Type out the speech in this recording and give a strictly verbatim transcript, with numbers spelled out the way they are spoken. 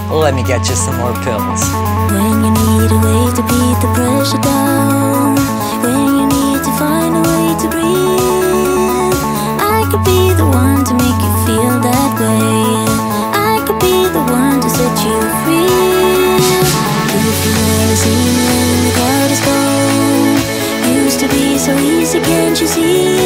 Let me get you some more pills. When you need a way to beat the pressure down, when you need to find a way to breathe, I could be the one to make you feel that way. I could be the one to set you free. If you never see me when the crowd is gone, used to be so easy, can't you see?